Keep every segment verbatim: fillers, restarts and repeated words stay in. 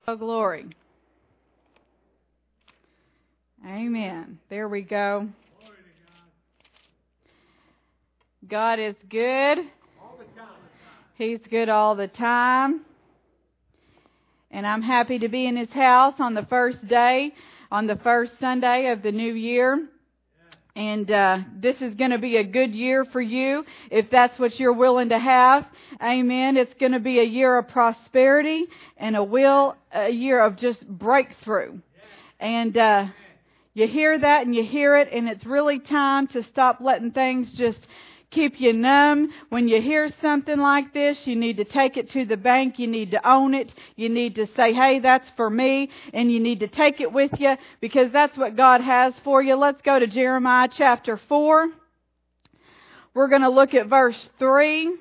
Oh, glory. Amen. There we go. God is good. He's good all the time. And I'm happy to be in His house on the first day, on the first Sunday of the new year. And uh, this is going to be a good year for you, if that's what you're willing to have. Amen. It's going to be a year of prosperity and a will, a year of just breakthrough. And uh, you hear that and you hear it, and it's really time to stop letting things just keep you numb. When you hear something like this, you need to take it to the bank. You need to own it. You need to say, hey, that's for me. And you need to take it with you, because that's what God has for you. Let's go to Jeremiah chapter four. We're going to look at verse three.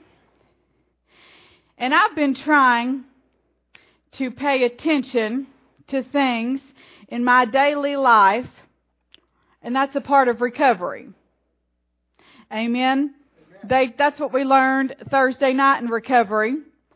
And I've been trying to pay attention to things in my daily life, and that's a part of recovery. Amen. They, that's what we learned Thursday night in recovery,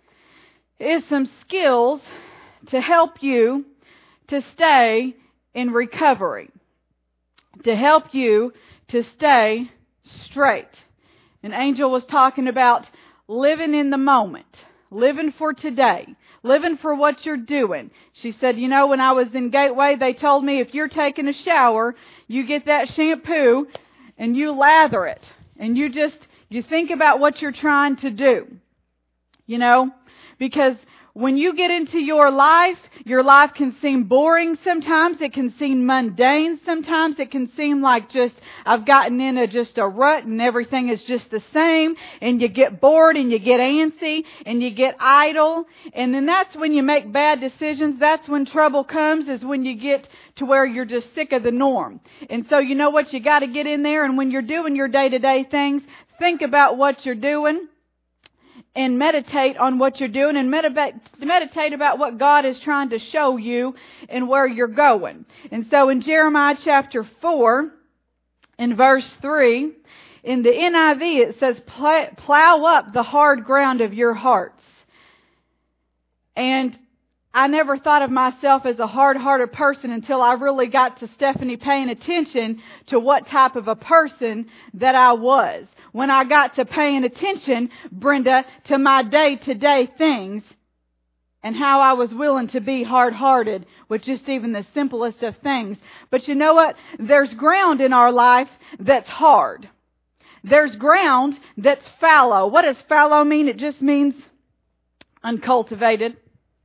is some skills to help you to stay in recovery, to help you to stay straight. And Angel was talking about living in the moment, living for today, living for what you're doing. She said, you know, when I was in Gateway, they told me if you're taking a shower, you get that shampoo and you lather it. And you just, you think about what you're trying to do. You know, because when you get into your life, your life can seem boring sometimes. It can seem mundane sometimes. It can seem like just, I've gotten in a, just a rut and everything is just the same. And you get bored and you get antsy and you get idle. And then that's when you make bad decisions. That's when trouble comes, is when you get to where you're just sick of the norm. And so you know what? You got to get in there, and when you're doing your day-to-day things, think about what you're doing and meditate on what you're doing, and meditate, meditate about what God is trying to show you and where you're going. And so in Jeremiah chapter four, in verse three, in the N I V it says, plow up the hard ground of your hearts. And I never thought of myself as a hard-hearted person until I really got to Stephanie paying attention to what type of a person that I was. When I got to paying attention, Brenda, to my day-to-day things and how I was willing to be hard-hearted with just even the simplest of things. But you know what? There's ground in our life that's hard. There's ground that's fallow. What does fallow mean? It just means uncultivated.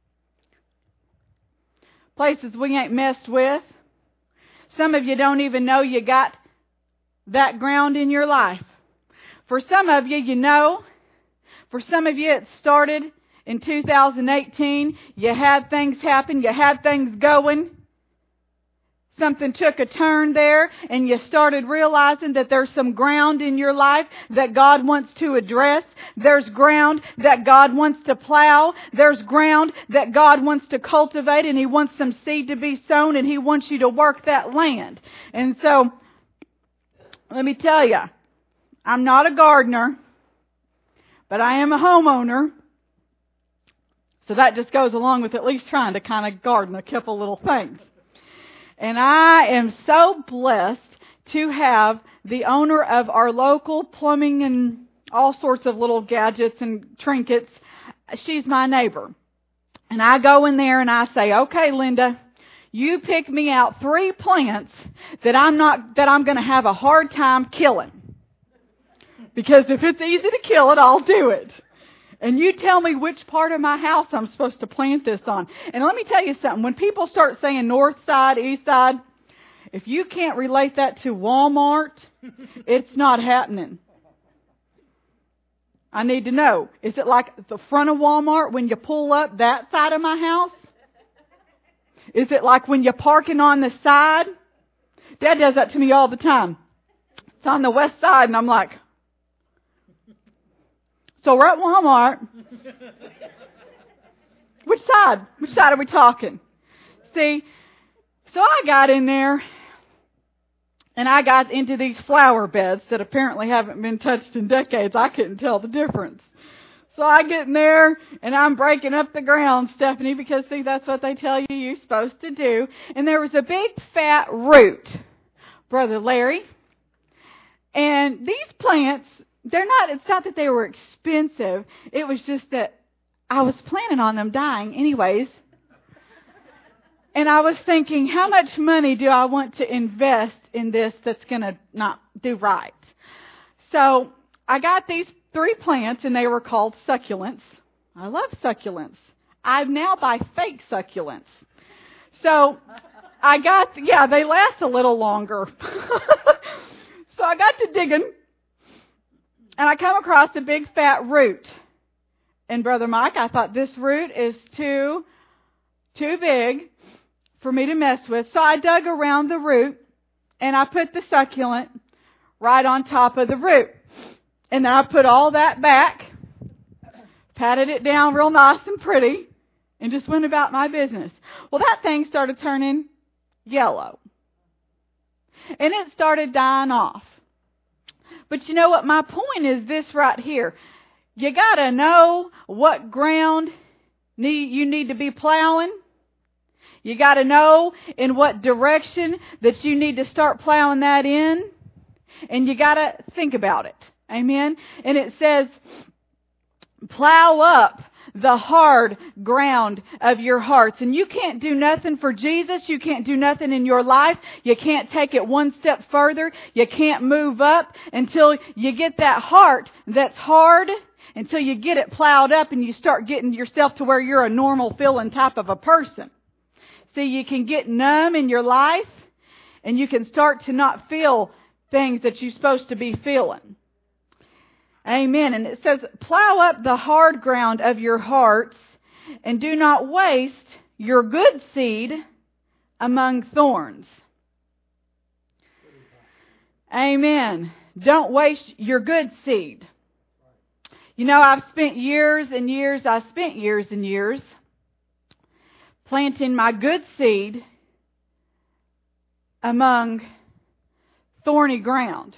Places we ain't messed with. Some of you don't even know you got that ground in your life. For some of you, you know. For some of you, it started in two thousand eighteen. You had things happen. You had things going. Something took a turn there, and you started realizing that there's some ground in your life that God wants to address. There's ground that God wants to plow. There's ground that God wants to cultivate, and He wants some seed to be sown, and He wants you to work that land. And so, let me tell you, I'm not a gardener, but I am a homeowner. So that just goes along with at least trying to kind of garden a couple little things. And I am so blessed to have the owner of our local plumbing and all sorts of little gadgets and trinkets. She's my neighbor. And I go in there and I say, okay, Linda, you pick me out three plants that I'm not, that I'm going to have a hard time killing. Because if it's easy to kill it, I'll do it. And you tell me which part of my house I'm supposed to plant this on. And let me tell you something. When people start saying north side, east side, if you can't relate that to Walmart, it's not happening. I need to know. Is it like the front of Walmart when you pull up that side of my house? Is it like when you're parking on the side? Dad does that to me all the time. It's on the west side, and I'm like, so we're at Walmart. Which side? Which side are we talking? See, so I got in there and I got into these flower beds that apparently haven't been touched in decades. I couldn't tell the difference. So I get in there and I'm breaking up the ground, Stephanie, because see, that's what they tell you you're supposed to do. And there was a big fat root, Brother Larry. And these plants, they're not, it's not that they were expensive. It was just that I was planning on them dying anyways. And I was thinking, how much money do I want to invest in this that's going to not do right? So I got these three plants, and they were called succulents. I love succulents. I now buy fake succulents. So I got, yeah, they last a little longer. So I got to digging, and I come across a big fat root. And Brother Mike, I thought this root is too, too big for me to mess with. So I dug around the root and I put the succulent right on top of the root. And then I put all that back, patted it down real nice and pretty, and just went about my business. Well, that thing started turning yellow. And it started dying off. But you know what? My point is this right here. You gotta know what ground need, you need to be plowing. You got to know in what direction that you need to start plowing that in. And you got to think about it. Amen. And it says, plow up the hard ground of your hearts. And you can't do nothing for Jesus. You can't do nothing in your life. You can't take it one step further. You can't move up until you get that heart that's hard, until you get it plowed up and you start getting yourself to where you're a normal feeling type of a person. See, you can get numb in your life, and you can start to not feel things that you're supposed to be feeling. Amen. And it says, plow up the hard ground of your hearts, and do not waste your good seed among thorns. Amen. Don't waste your good seed. You know, I've spent years and years, I spent years and years planting my good seed among thorny ground.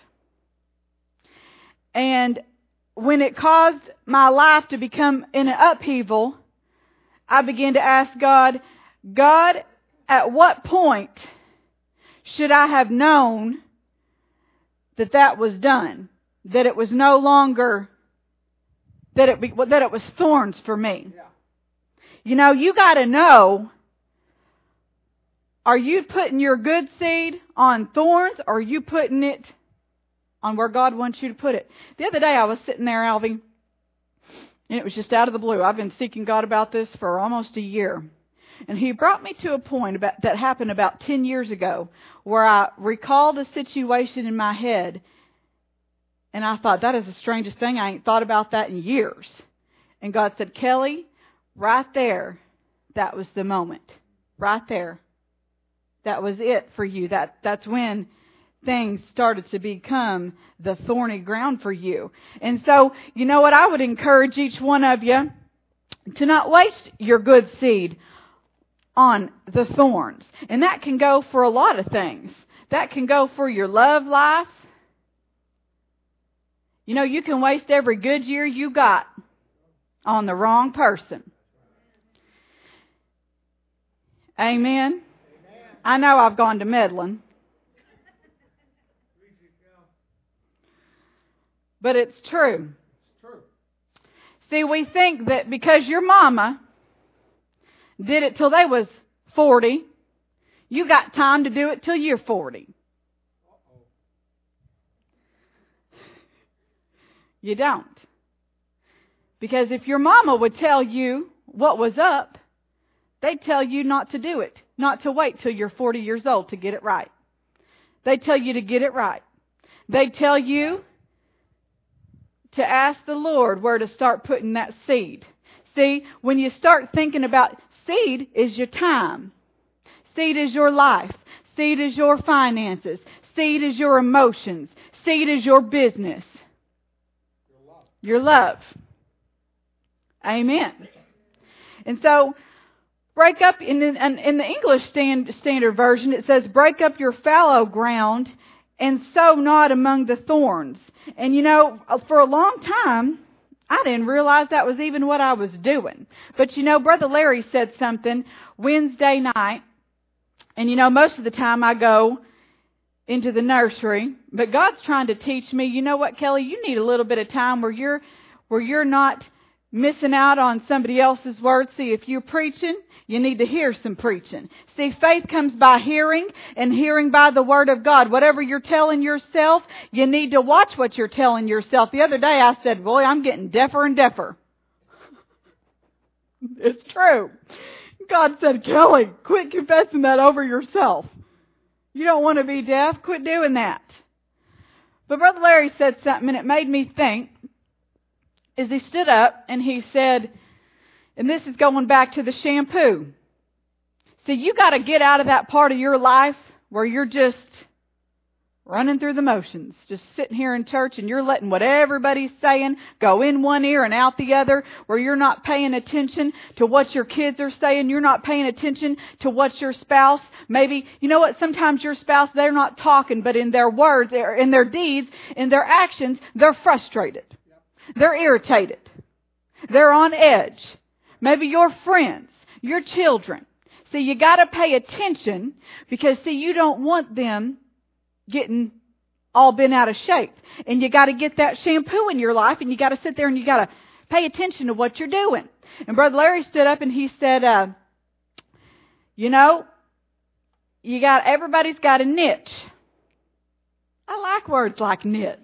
And when it caused my life to become in an upheaval, I began to ask God, God, at what point should I have known that that was done? That it was no longer, that it, that it was thorns for me? Yeah. You know, you got to know, are you putting your good seed on thorns, or are you putting it on where God wants you to put it? The other day I was sitting there, Alvy, and it was just out of the blue. I've been seeking God about this for almost a year. And He brought me to a point about, that happened about ten years ago, where I recalled a situation in my head, and I thought, that is the strangest thing. I ain't thought about that in years. And God said, Kelly, right there, that was the moment. Right there. That was it for you. That That's when things started to become the thorny ground for you. And so, you know what? I would encourage each one of you to not waste your good seed on the thorns. And that can go for a lot of things. That can go for your love life. You know, you can waste every good year you got on the wrong person. Amen. I know I've gone to meddling. But it's true. It's true. See, we think that because your mama did it till they was forty, you got time to do it till you're forty. Uh-oh. You don't. Because if your mama would tell you what was up, they'd tell you not to do it. Not to wait till you're forty years old to get it right. They'd tell you to get it right. They'd tell you to ask the Lord where to start putting that seed. See, when you start thinking about seed is your time. Seed is your life. Seed is your finances. Seed is your emotions. Seed is your business. Your love. Your love. Amen. And so, break up, in the, in the English stand, Standard Version, it says, break up your fallow ground and sow not among the thorns. And you know, for a long time, I didn't realize that was even what I was doing. But you know, Brother Larry said something Wednesday night. And you know, most of the time I go into the nursery. But God's trying to teach me, you know what, Kelly? You need a little bit of time where you're, where you're not missing out on somebody else's words. See, if you're preaching, you need to hear some preaching. See, faith comes by hearing, and hearing by the Word of God. Whatever you're telling yourself, you need to watch what you're telling yourself. The other day I said, boy, I'm getting deafer and deafer. It's true. God said, Kelly, quit confessing that over yourself. You don't want to be deaf? Quit doing that. But Brother Larry said something, and it made me think. As he stood up and he said, and this is going back to the shampoo. See, you got to get out of that part of your life where you're just running through the motions, just sitting here in church and you're letting what everybody's saying go in one ear and out the other, where you're not paying attention to what your kids are saying. You're not paying attention to what your spouse, maybe, you know what, sometimes your spouse, they're not talking, but in their words, in their deeds, in their actions, they're frustrated. They're irritated. They're on edge. Maybe your friends, your children. See, you got to pay attention because, see, you don't want them getting all bent out of shape. And you got to get that shampoo in your life, and you got to sit there and you got to pay attention to what you're doing. And Brother Larry stood up and he said, uh, you know, you got, everybody's got a niche. I like words like niche.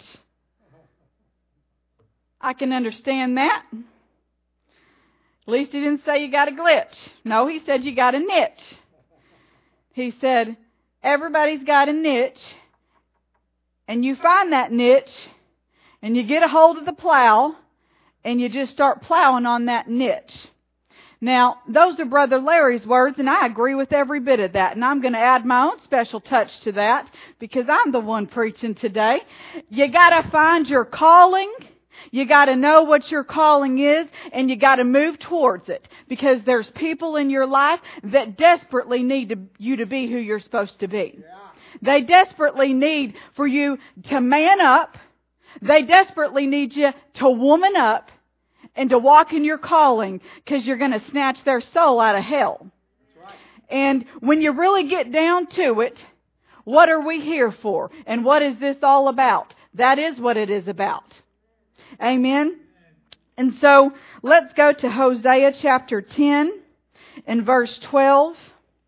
I can understand that. At least he didn't say you got a glitch. No, he said you got a niche. He said, everybody's got a niche. And you find that niche. And you get a hold of the plow. And you just start plowing on that niche. Now, those are Brother Larry's words. And I agree with every bit of that. And I'm going to add my own special touch to that. Because I'm the one preaching today. You got to find your calling. You got to know what your calling is, and you got to move towards it, because there's people in your life that desperately need to, you to be who you're supposed to be. Yeah. They desperately need for you to man up. They desperately need you to woman up and to walk in your calling, because you're going to snatch their soul out of hell. That's right. And when you really get down to it, what are we here for? And what is this all about? That is what it is about. Amen. And so let's go to Hosea chapter ten and verse twelve.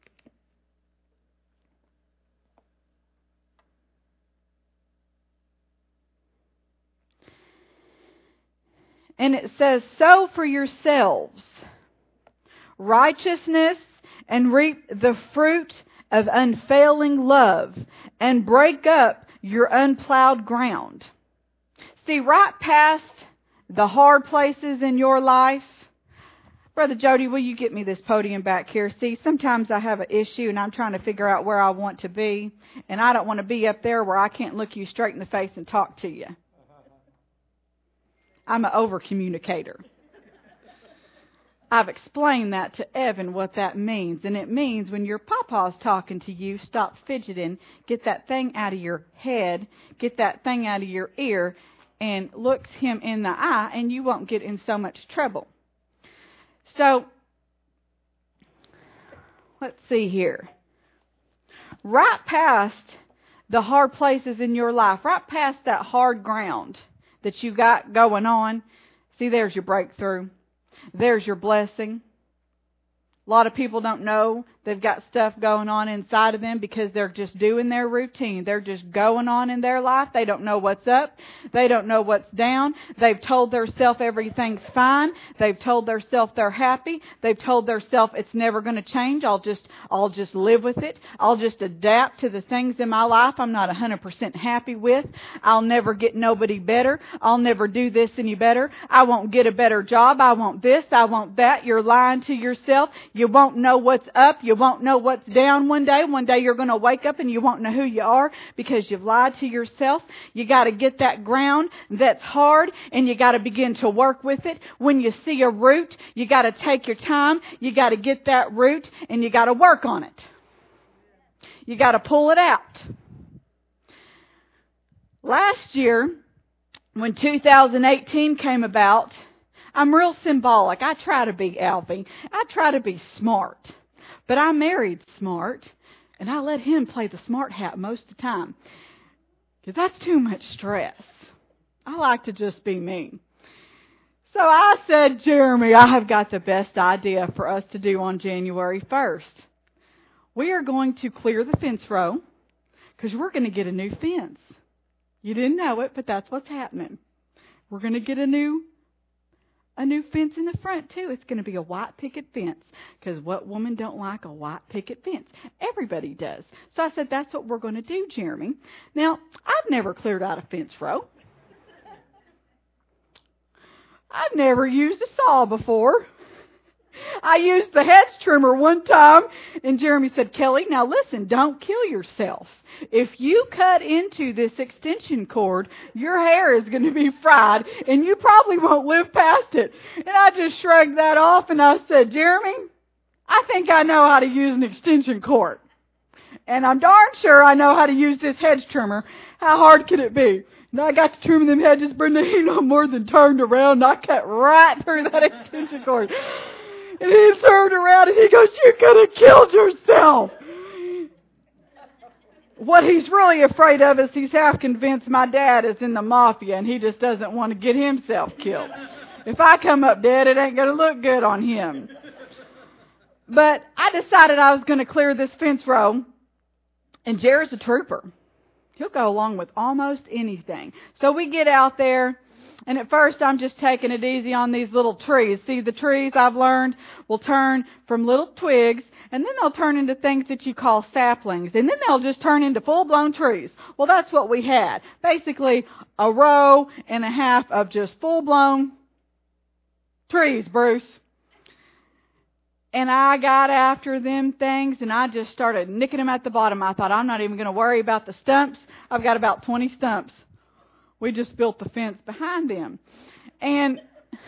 And it says, sow for yourselves righteousness and reap the fruit of unfailing love, and break up your unplowed ground. See, right past the hard places in your life. Brother Jody, will you get me this podium back here? See, sometimes I have an issue and I'm trying to figure out where I want to be. And I don't want to be up there where I can't look you straight in the face and talk to you. I'm an over-communicator. I've explained that to Evan what that means. And it means when your papa's talking to you, stop fidgeting, get that thing out of your head, get that thing out of your ear, and looks him in the eye, and you won't get in so much trouble. So, let's see here. Right past the hard places in your life, right past that hard ground that you got going on, see, there's your breakthrough. There's your blessing. A lot of people don't know they've got stuff going on inside of them because they're just doing their routine. They're just going on in their life. They don't know what's up. They don't know what's down. They've told themselves everything's fine. They've told themselves they're happy. They've told themselves it's never going to change. I'll just, I'll just live with it. I'll just adapt to the things in my life I'm not one hundred percent happy with. I'll never get nobody better. I'll never do this any better. I won't get a better job. I want this. I want that. You're lying to yourself. You won't know what's up. You won't know what's down one day. One day you're going to wake up and you won't know who you are because you've lied to yourself. You got to get that ground that's hard and you got to begin to work with it. When you see a root, you got to take your time. You got to get that root and you got to work on it. You got to pull it out. Last year, when two thousand eighteen came about, I'm real symbolic. I try to be, Alfie. I try to be smart. But I married smart, and I let him play the smart hat most of the time. Because that's too much stress. I like to just be me. So I said, Jeremy, I have got the best idea for us to do on January first. We are going to clear the fence row because we're going to get a new fence. You didn't know it, but that's what's happening. We're going to get a new a new fence in the front, too. It's going to be a white picket fence because what woman don't like a white picket fence? Everybody does. So I said, that's what we're going to do, Jeremy. Now, I've never cleared out a fence row. I've never used a saw before. I used the hedge trimmer one time, and Jeremy said, Kelly, now listen, don't kill yourself. If you cut into this extension cord, your hair is going to be fried, and you probably won't live past it. And I just shrugged that off, and I said, Jeremy, I think I know how to use an extension cord. And I'm darn sure I know how to use this hedge trimmer. How hard could it be? And I got to trim them hedges, Brenda, he no more than turned around, and I cut right through that extension cord. And he turned around and he goes, you could have killed yourself. What he's really afraid of is he's half convinced my dad is in the mafia and he just doesn't want to get himself killed. If I come up dead, it ain't going to look good on him. But I decided I was going to clear this fence row. And Jared's a trooper. He'll go along with almost anything. So we get out there. And at first, I'm just taking it easy on these little trees. See, the trees I've learned will turn from little twigs, and then they'll turn into things that you call saplings, and then they'll just turn into full-blown trees. Well, that's what we had. Basically, a row and a half of just full-blown trees, Bruce. And I got after them things, and I just started nicking them at the bottom. I thought, I'm not even going to worry about the stumps. I've got about twenty stumps. We just built the fence behind them. And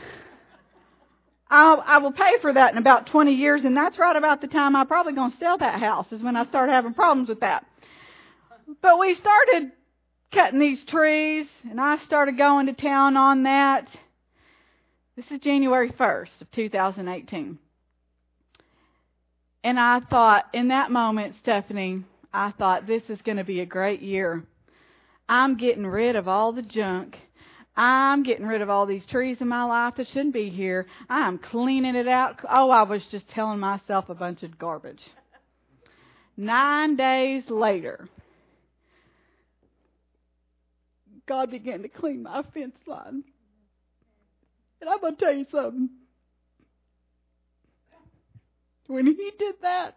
I'll, I will pay for that in about twenty years, and that's right about the time I'm probably going to sell that house is when I start having problems with that. But we started cutting these trees, and I started going to town on that. This is January first of two thousand eighteen. And I thought, in that moment, Stephanie, I thought, this is going to be a great year. I'm getting rid of all the junk. I'm getting rid of all these trees in my life that shouldn't be here. I'm cleaning it out. Oh, I was just telling myself a bunch of garbage. Nine days later, God began to clean my fence line. And I'm going to tell you something. When He did that,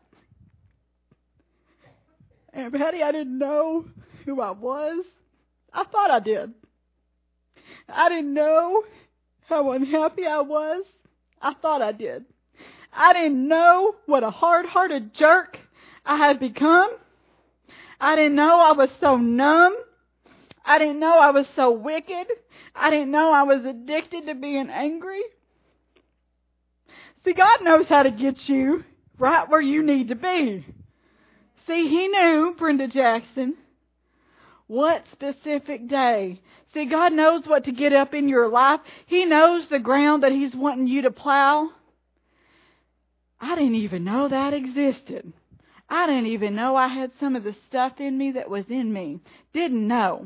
and Patty, I didn't know who I was. I thought I did. I didn't know how unhappy I was. I thought I did. I didn't know what a hard-hearted jerk I had become. I didn't know I was so numb. I didn't know I was so wicked. I didn't know I was addicted to being angry. See, God knows how to get you right where you need to be. See, He knew, Brenda Jackson, what specific day. See, God knows what to get up in your life. He knows the ground that He's wanting you to plow. I didn't even know that existed. I didn't even know I had some of the stuff in me that was in me. Didn't know.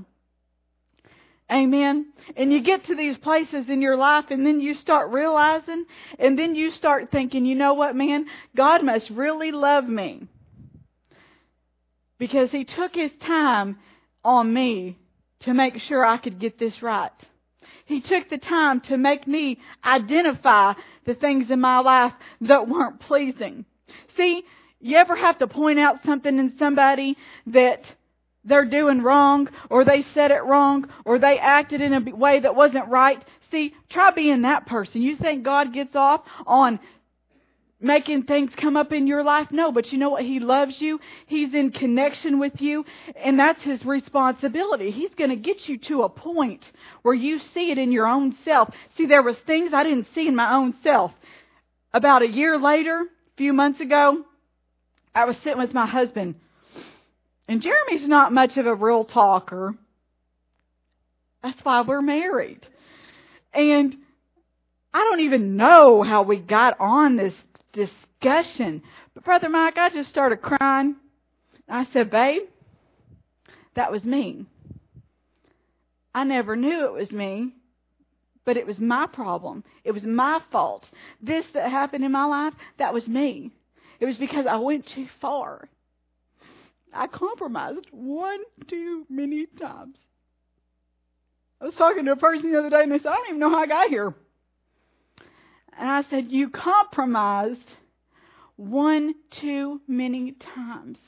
Amen. And you get to these places in your life and then you start realizing and then you start thinking, you know what, man? God must really love me. Because He took His time on me to make sure I could get this right. He took the time to make me identify the things in my life that weren't pleasing. See, you ever have to point out something in somebody that they're doing wrong, or they said it wrong, or they acted in a way that wasn't right? See, try being that person. You think God gets off on making things come up in your life? No, but you know what? He loves you. He's in connection with you, and that's His responsibility. He's going to get you to a point where you see it in your own self. See, there was things I didn't see in my own self. About a year later, a few months ago, I was sitting with my husband, and Jeremy's not much of a real talker. That's why we're married. And I don't even know how we got on this discussion. But Brother Mike, I just started crying. I said, babe, that was me. I never knew it was me, but it was my problem. It was my fault. This that happened in my life, that was me. It was because I went too far. I compromised one too many times. I was talking to a person the other day and they said, I don't even know how I got here. And I said, you compromised one too many times.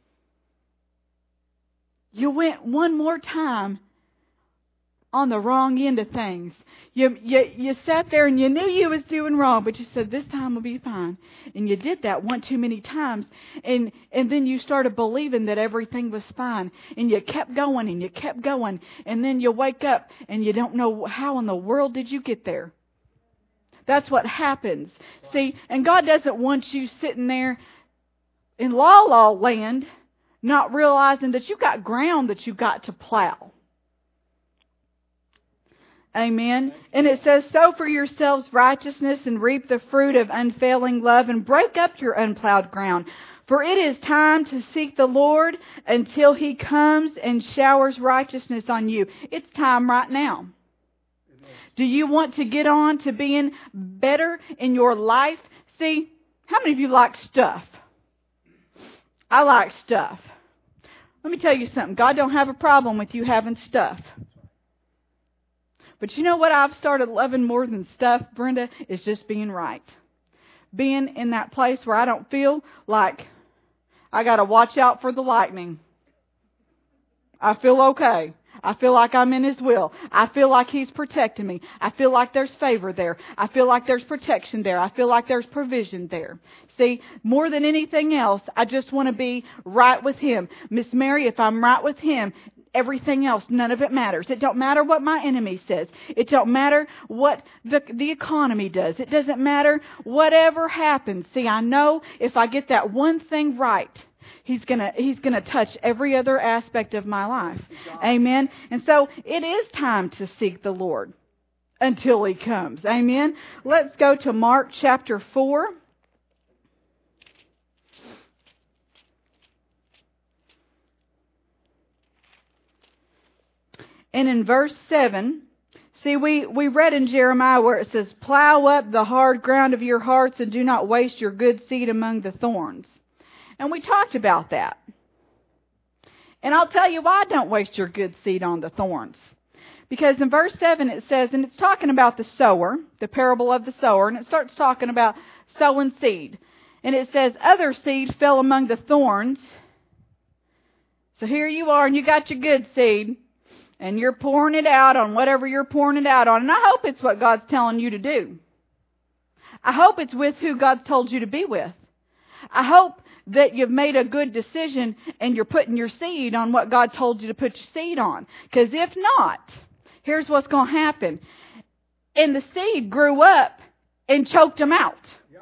You went one more time on the wrong end of things. You, you you sat there and you knew you was doing wrong, but you said, this time will be fine. And you did that one too many times. And, and then you started believing that everything was fine. And you kept going and you kept going. And then you wake up and you don't know how in the world did you get there. That's what happens. See, and God doesn't want you sitting there in la-la land not realizing that you got ground that you got to plow. Amen. And it says, sow for yourselves righteousness and reap the fruit of unfailing love and break up your unplowed ground. For it is time to seek the Lord until He comes and showers righteousness on you. It's time right now. Do you want to get on to being better in your life? See, how many of you like stuff? I like stuff. Let me tell you something. God don't have a problem with you having stuff. But you know what I've started loving more than stuff, Brenda, is just being right. Being in that place where I don't feel like I got to watch out for the lightning. I feel okay. I feel like I'm in His will. I feel like He's protecting me. I feel like there's favor there. I feel like there's protection there. I feel like there's provision there. See, more than anything else, I just want to be right with Him. Miss Mary, if I'm right with Him, everything else, none of it matters. It don't matter what my enemy says. It don't matter what the, the economy does. It doesn't matter whatever happens. See, I know if I get that one thing right, He's gonna, He's gonna touch every other aspect of my life. Amen. And so it is time to seek the Lord until He comes. Amen. Let's go to Mark chapter four. And in verse seven, see, we, we read in Jeremiah where it says, plow up the hard ground of your hearts and do not waste your good seed among the thorns. And we talked about that. And I'll tell you why don't waste your good seed on the thorns. Because in verse seven it says, and it's talking about the sower, the parable of the sower, and it starts talking about sowing seed. And it says, other seed fell among the thorns. So here you are, and you got your good seed, and you're pouring it out on whatever you're pouring it out on. And I hope it's what God's telling you to do. I hope it's with who God's told you to be with. I hope that you've made a good decision and you're putting your seed on what God told you to put your seed on. Because if not, here's what's going to happen. And the seed grew up and choked them out. Yeah.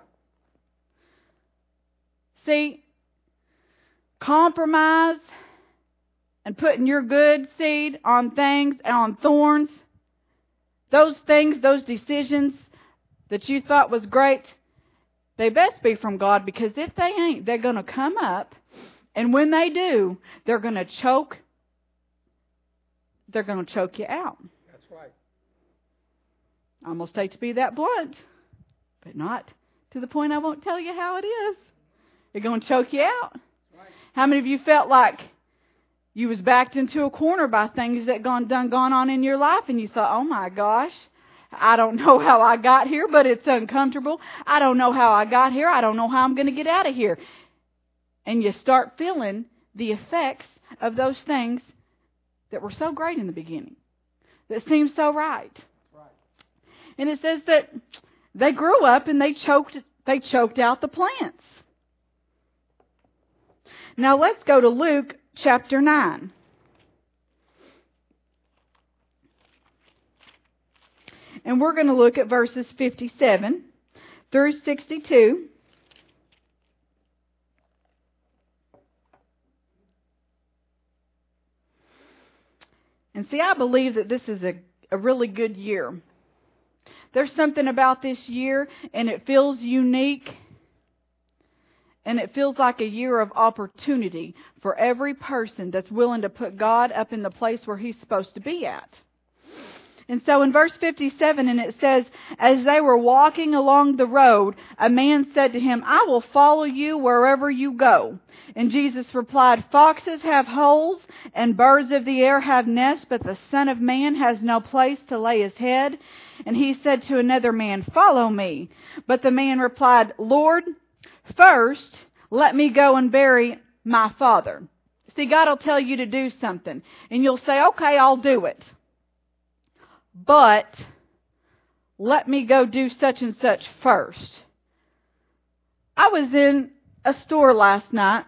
See, compromise and putting your good seed on things, on thorns, those things, those decisions that you thought was great, they best be from God, because if they ain't, they're going to come up, and when they do, they're going to choke, they're going to choke you out. That's right. I almost hate to be that blunt, but not to the point I won't tell you how it is. They're going to choke you out. Right. How many of you felt like you was backed into a corner by things that gone done gone on in your life, and you thought, oh my gosh, I don't know how I got here, but it's uncomfortable. I don't know how I got here. I don't know how I'm going to get out of here. And you start feeling the effects of those things that were so great in the beginning, that seemed so right. Right. And it says that they grew up and they choked, they choked out the plants. Now let's go to Luke chapter nine. And we're going to look at verses fifty-seven through sixty-two. And see, I believe that this is a, a really good year. There's something about this year, and it feels unique. And it feels like a year of opportunity for every person that's willing to put God up in the place where He's supposed to be at. And so in verse fifty-seven, and it says, as they were walking along the road, a man said to him, I will follow you wherever you go. And Jesus replied, foxes have holes and birds of the air have nests, but the Son of Man has no place to lay his head. And he said to another man, follow me. But the man replied, Lord, first let me go and bury my father. See, God will tell you to do something, and you'll say, okay, I'll do it. But let me go do such and such first. I was in a store last night,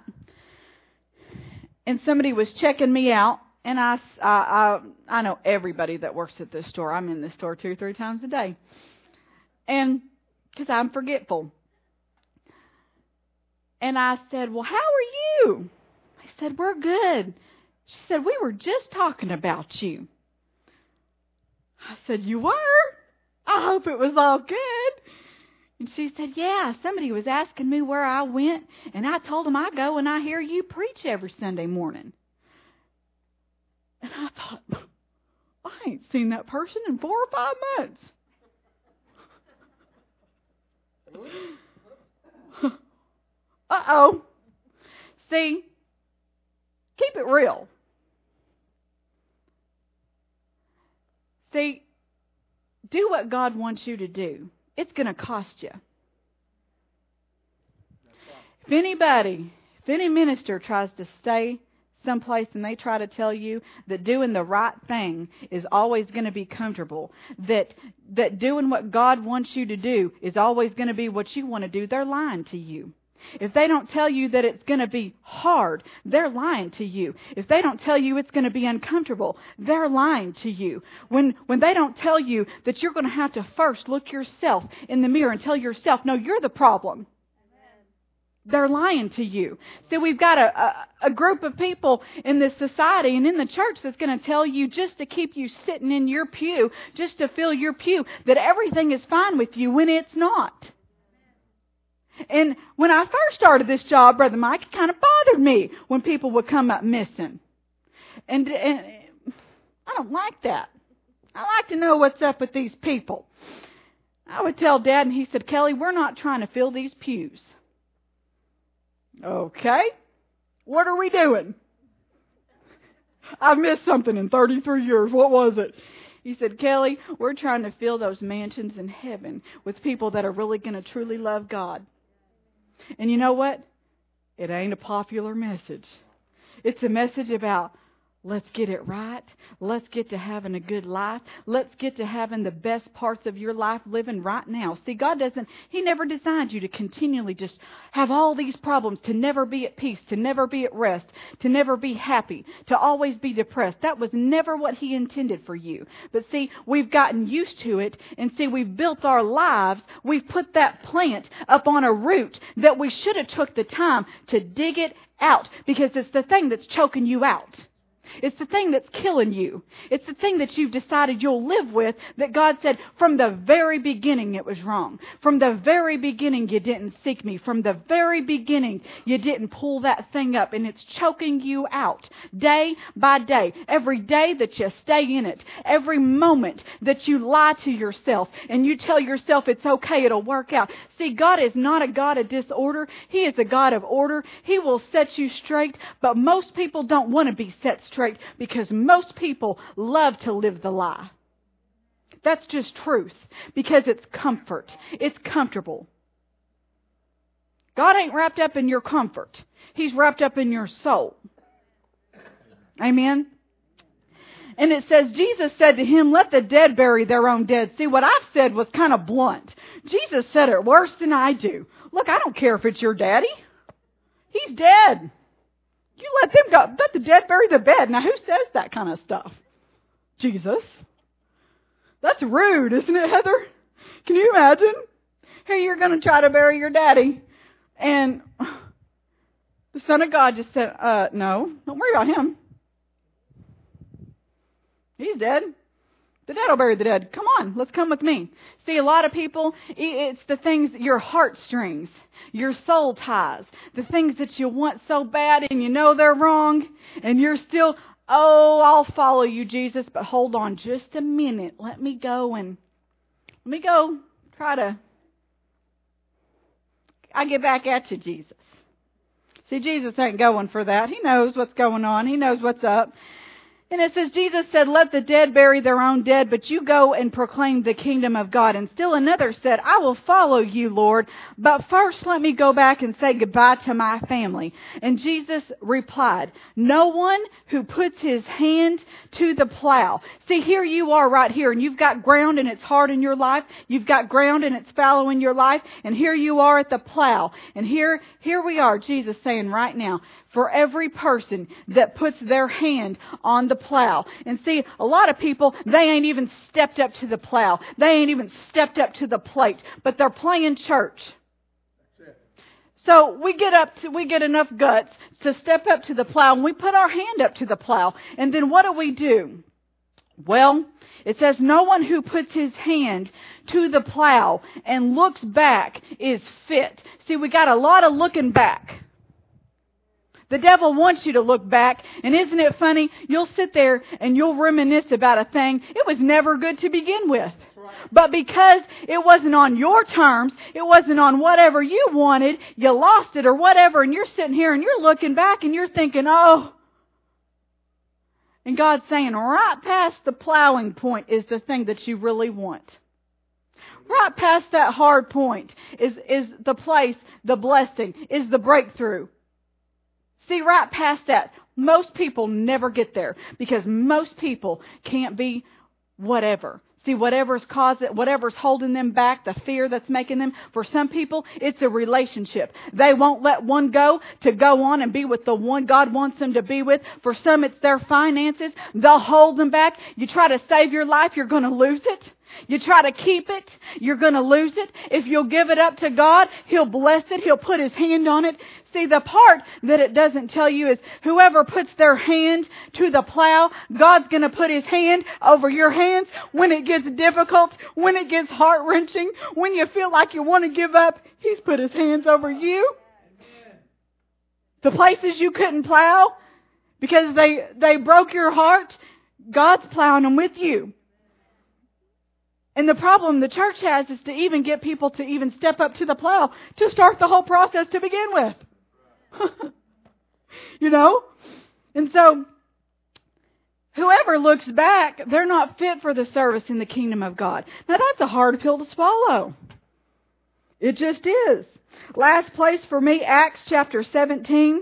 and somebody was checking me out, and I, I, I, I know everybody that works at this store. I'm in this store two or three times a day. And because I'm forgetful. And I said, well, how are you? I said, we're good. She said, we were just talking about you. I said, you were? I hope it was all good. And she said, yeah, somebody was asking me where I went, and I told them I go and I hear you preach every Sunday morning. And I thought, I ain't seen that person in four or five months. Uh-oh. See, keep it real. See, do what God wants you to do. It's going to cost you. If anybody, if any minister tries to stay someplace and they try to tell you that doing the right thing is always going to be comfortable, that that doing what God wants you to do is always going to be what you want to do, they're lying to you. If they don't tell you that it's going to be hard, they're lying to you. If they don't tell you it's going to be uncomfortable, they're lying to you. When when they don't tell you that you're going to have to first look yourself in the mirror and tell yourself, no, you're the problem. They're lying to you. So we've got a, a, a group of people in this society and in the church that's going to tell you, just to keep you sitting in your pew, just to fill your pew, that everything is fine with you when it's not. And when I first started this job, Brother Mike, it kind of bothered me when people would come up missing. And, and I don't like that. I like to know what's up with these people. I would tell Dad, and he said, Kelly, we're not trying to fill these pews. Okay, what are we doing? I've missed something in thirty-three years. What was it? He said, Kelly, we're trying to fill those mansions in heaven with people that are really going to truly love God. And you know what? It ain't a popular message. It's a message about, let's get it right. Let's get to having a good life. Let's get to having the best parts of your life living right now. See, God doesn't, He never designed you to continually just have all these problems, to never be at peace, to never be at rest, to never be happy, to always be depressed. That was never what He intended for you. But see, we've gotten used to it, and see, we've built our lives, we've put that plant up on a root that we should have took the time to dig it out, because it's the thing that's choking you out. It's the thing that's killing you. It's the thing that you've decided you'll live with, that God said from the very beginning it was wrong. From the very beginning you didn't seek me. From the very beginning you didn't pull that thing up, and it's choking you out day by day. Every day that you stay in it, every moment that you lie to yourself and you tell yourself it's okay, it'll work out. See, God is not a God of disorder. He is a God of order. He will set you straight, but most people don't want to be set straight. Because most people love to live the lie. That's just truth. Because it's comfort. It's comfortable. God ain't wrapped up in your comfort. He's wrapped up in your soul. Amen? And it says, Jesus said to him, let the dead bury their own dead. See, what I've said was kind of blunt. Jesus said it worse than I do. Look, I don't care if it's your daddy. He's dead. You let them go. Let the dead bury the dead. Now, who says that kind of stuff? Jesus. That's rude, isn't it, Heather? Can you imagine? Hey, you're going to try to bury your daddy. And the Son of God just said, uh, no, don't worry about him. He's dead. The dead will bury the dead. Come on, let's come with me. See, a lot of people, it's the things, your heartstrings, your soul ties, the things that you want so bad and you know they're wrong, and you're still, oh, I'll follow you, Jesus, but hold on just a minute. Let me go and, let me go try to, I get back at you, Jesus. See, Jesus ain't going for that. He knows what's going on. He knows what's up. And it says, Jesus said, let the dead bury their own dead, but you go and proclaim the kingdom of God. And still another said, I will follow you, Lord, but first let me go back and say goodbye to my family. And Jesus replied, no one who puts his hand to the plow. See, here you are right here, and you've got ground and it's hard in your life. You've got ground and it's fallow in your life. And here you are at the plow. And here, here we are, Jesus saying right now, for every person that puts their hand on the plow. And see, a lot of people, they ain't even stepped up to the plow. They ain't even stepped up to the plate, but they're playing church. That's it. So we get up to, we get enough guts to step up to the plow, and we put our hand up to the plow. And then what do we do? Well, it says no one who puts his hand to the plow and looks back is fit. See, we got a lot of looking back. The devil wants you to look back, and isn't it funny? You'll sit there and you'll reminisce about a thing. It was never good to begin with. But because it wasn't on your terms, it wasn't on whatever you wanted, you lost it or whatever, and you're sitting here and you're looking back and you're thinking, oh. And God's saying right past the plowing point is the thing that you really want. Right past that hard point is, is the place, the blessing, is the breakthrough. See, right past that, most people never get there because most people can't be whatever. See, whatever's causing, whatever's holding them back, the fear that's making them. For some people, it's a relationship. They won't let one go to go on and be with the one God wants them to be with. For some, it's their finances. They'll hold them back. You try to save your life, you're going to lose it. You try to keep it, you're going to lose it. If you'll give it up to God, He'll bless it. He'll put His hand on it. See, the part that it doesn't tell you is whoever puts their hand to the plow, God's going to put His hand over your hands when it gets difficult, when it gets heart-wrenching, when you feel like you want to give up. He's put His hands over you. The places you couldn't plow because they, they broke your heart, God's plowing them with you. And the problem the church has is to even get people to even step up to the plow to start the whole process to begin with. You know? And so, whoever looks back, they're not fit for the service in the kingdom of God. Now that's a hard pill to swallow. It just is. Last place for me, Acts chapter seventeen.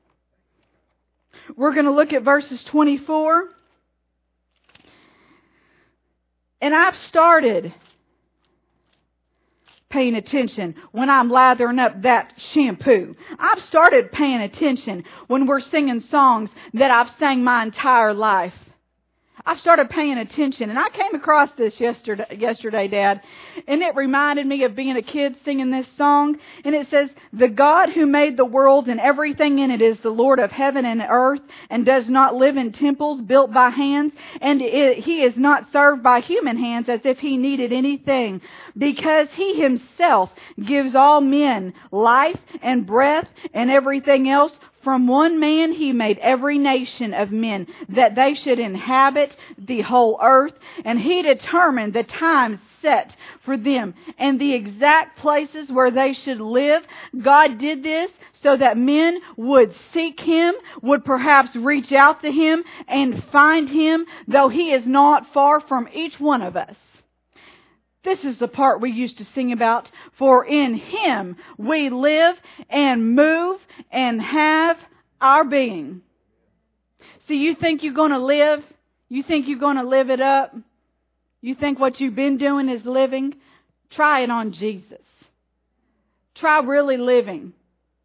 We're going to look at verses twenty-four. And I've started paying attention when I'm lathering up that shampoo. I've started paying attention when we're singing songs that I've sang my entire life. I've started paying attention, and I came across this yesterday, yesterday, Dad, and it reminded me of being a kid singing this song. And it says, the God who made the world and everything in it is the Lord of heaven and earth, and does not live in temples built by hands, and it, He is not served by human hands as if He needed anything, because He Himself gives all men life and breath and everything else. From one man He made every nation of men, that they should inhabit the whole earth. And He determined the times set for them and the exact places where they should live. God did this so that men would seek Him, would perhaps reach out to Him and find Him, though He is not far from each one of us. This is the part we used to sing about. For in Him we live and move and have our being. See, you think you're going to live? You think you're going to live it up? You think what you've been doing is living? Try it on Jesus. Try really living.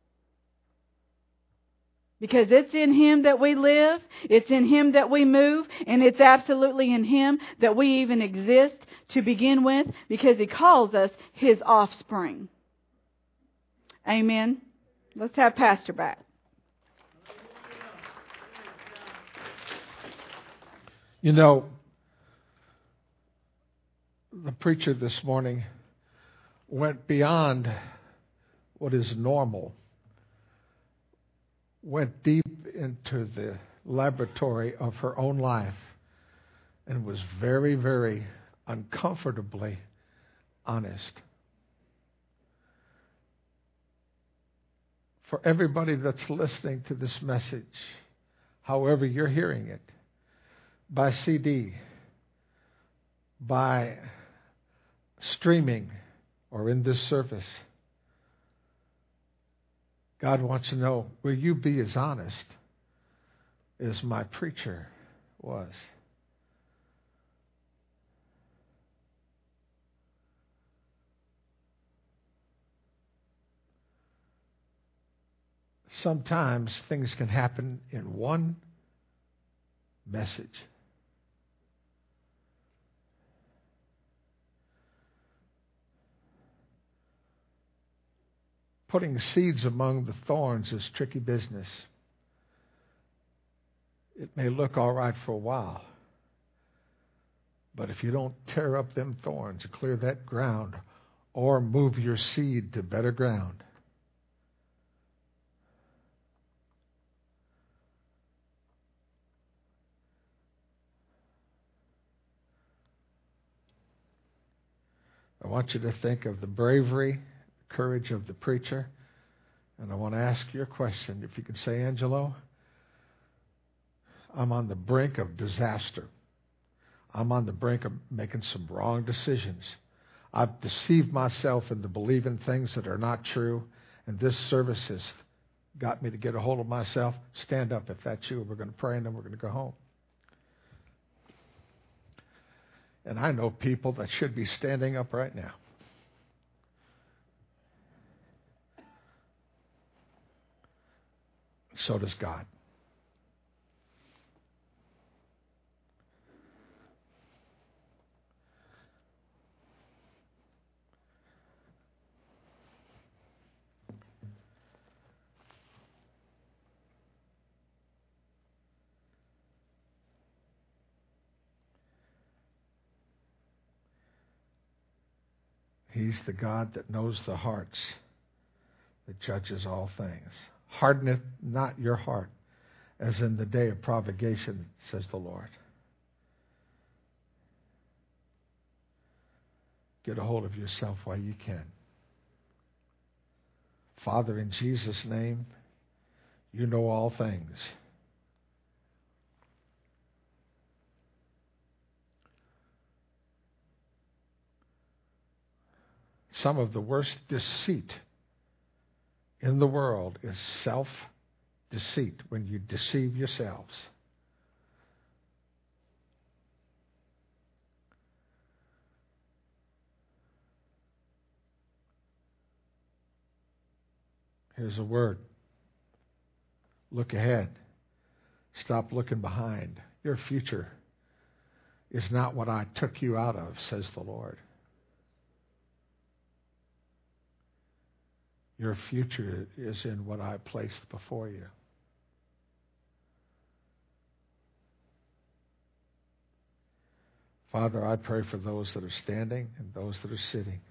Because it's in Him that we live, it's in Him that we move, and it's absolutely in Him that we even exist to begin with, because He calls us His offspring. Amen. Let's have Pastor back. You know, the preacher this morning went beyond what is normal, went deep into the laboratory of her own life, and was very, very uncomfortably honest. For everybody that's listening to this message, however you're hearing it, by C D, by streaming, or in this service, God wants to know, will you be as honest as my preacher was? Sometimes things can happen in one message. Putting seeds among the thorns is tricky business. It may look all right for a while, but if you don't tear up them thorns, clear that ground, or move your seed to better ground, I want you to think of the bravery, courage of the preacher. And I want to ask you a question. If you can say, Angelo, I'm on the brink of disaster. I'm on the brink of making some wrong decisions. I've deceived myself into believing things that are not true. And this service has got me to get a hold of myself. Stand up if that's you. We're going to pray and then we're going to go home. And I know people that should be standing up right now. So does God. He's the God that knows the hearts, that judges all things. Hardeneth not your heart, as in the day of provocation, says the Lord. Get a hold of yourself while you can. Father, in Jesus' name, you know all things. Some of the worst deceit in the world is self-deceit, when you deceive yourselves. Here's a word. Look ahead. Stop looking behind. Your future is not what I took you out of, says the Lord. Your future is in what I placed before you. Father, I pray for those that are standing and those that are sitting.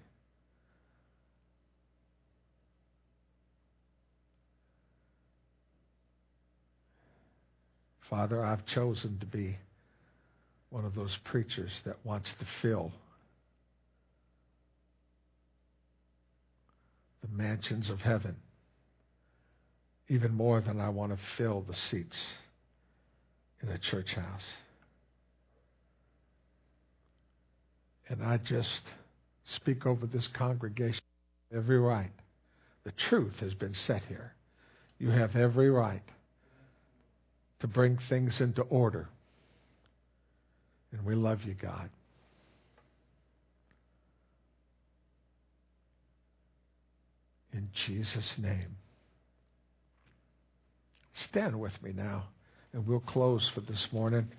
Father, I've chosen to be one of those preachers that wants to fill the mansions of heaven, even more than I want to fill the seats in a church house. And I just speak over this congregation every right. The truth has been set here. You have every right to bring things into order. And we love you, God. In Jesus' name. Stand with me now, and we'll close for this morning.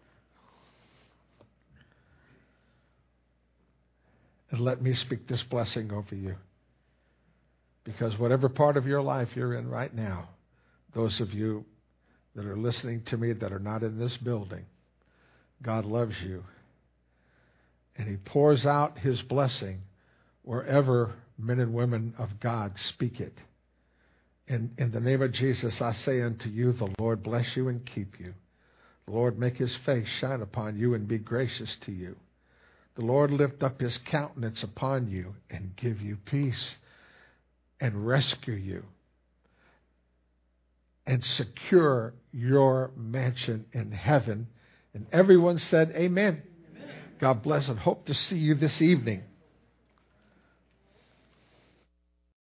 And let me speak this blessing over you. Because whatever part of your life you're in right now, those of you that are listening to me that are not in this building, God loves you. and He pours out His blessing wherever men and women of God speak it. In, in the name of Jesus, I say unto you, the Lord bless you and keep you. The Lord make His face shine upon you and be gracious to you. The Lord lift up His countenance upon you and give you peace and rescue you and secure your mansion in heaven. And everyone said, amen. Amen. God bless and hope to see you this evening.